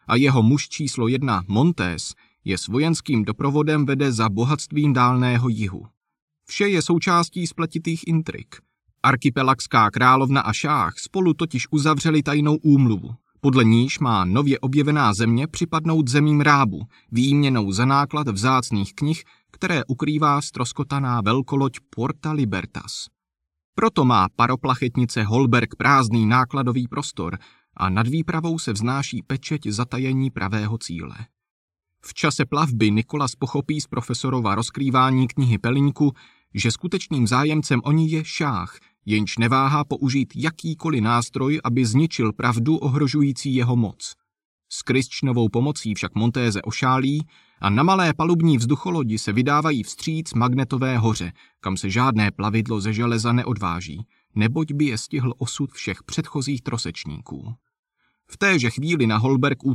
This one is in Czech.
a jeho muž číslo 1 Montés je s vojenským doprovodem vede za bohatstvím dálného jihu. Vše je součástí spletitých intrik. Archipelagská královna a šáh spolu totiž uzavřeli tajnou úmluvu. Podle níž má nově objevená země připadnout zemím Rábu, výměnou za náklad vzácných knih, které ukrývá ztroskotaná velkoloď Porta Libertas. Proto má paroplachetnice Holberg prázdný nákladový prostor a nad výpravou se vznáší pečeť zatajení pravého cíle. V čase plavby Nikolas pochopí z profesorova rozkrývání knihy Pelínku, že skutečným zájemcem o ní je šáh, jenž neváhá použít jakýkoliv nástroj, aby zničil pravdu ohrožující jeho moc. S Kristčnovou pomocí však Montéze ošálí a na malé palubní vzducholodi se vydávají vstříc Magnetové hoře, kam se žádné plavidlo ze železa neodváží, neboť by je stihl osud všech předchozích trosečníků. V téže chvíli na Holberg